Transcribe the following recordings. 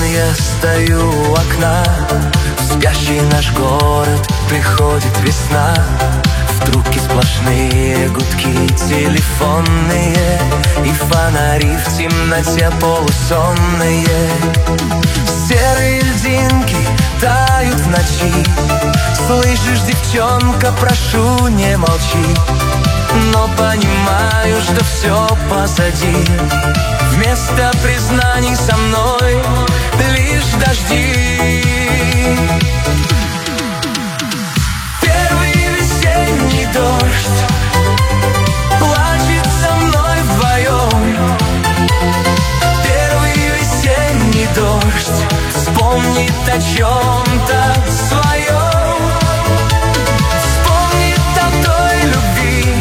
я стою у окна. В спящий наш город приходит весна. В трубке сплошные гудки телефонные, и фонари в темноте полусонные. Серые льдинки тают в ночи. Слышишь, девчонка, прошу, не молчи. Но понимаю, что все позади. Вместо признаний со мной лишь дожди. Первый весенний дождь плачет со мной вдвоем. Первый весенний дождь вспомнит о чем-то своем. Вспомнит о той любви,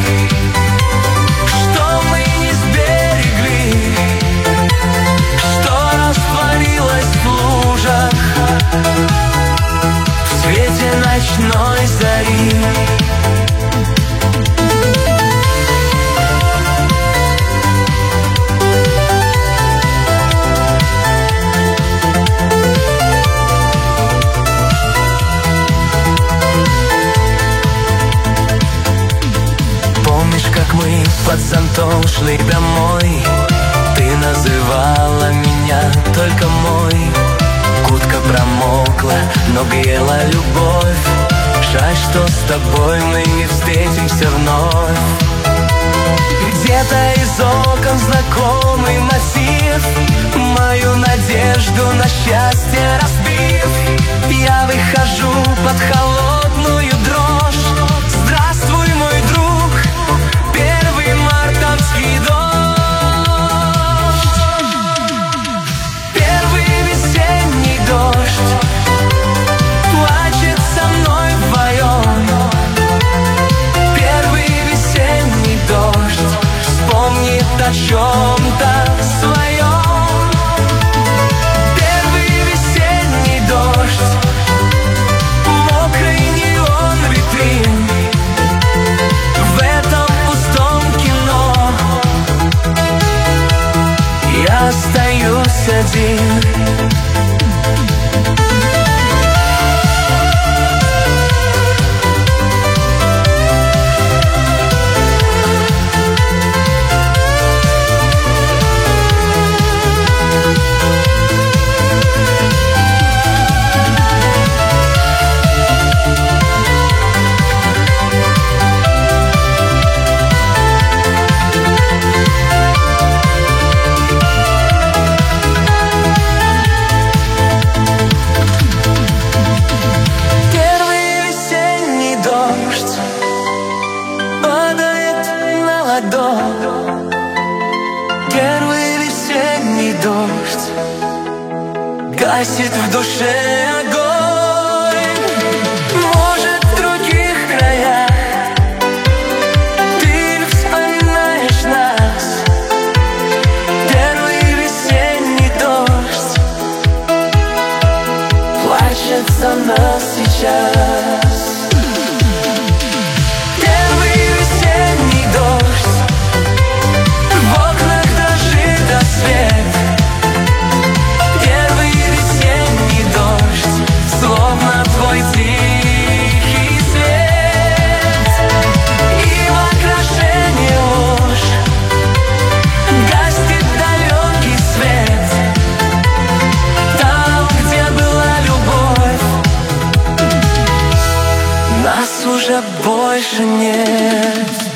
что мы не сберегли, что растворилась в лужах в свете ночной зари. Как мы под зонтом шли домой, ты называла меня только мой. Куртка промокла, но грела любовь. Жаль, что с тобой мы не встретимся вновь. Где-то из окон знакомый мотив, мою надежду на счастье разбив. Я выхожу под холодную дрожь. Здравствуй, мой друг, первый мартовский дождь. Первый весенний дождь плачет со мной вдвоем. Первый весенний дождь вспомнит о чем-то своем. Первый весенний дождь, мокрый неон витрин. В этом пустом кино я остаюсь один. Первый весенний дождь гасит в душе огонь. Может, в других краях ты вспоминаешь нас. Первый весенний дождь плачет за нас сейчас. Первый весенний дождь, словно твой тихий свет. И в окрашении ложь гаснет далекий свет. Там, где была любовь, нас уже больше нет.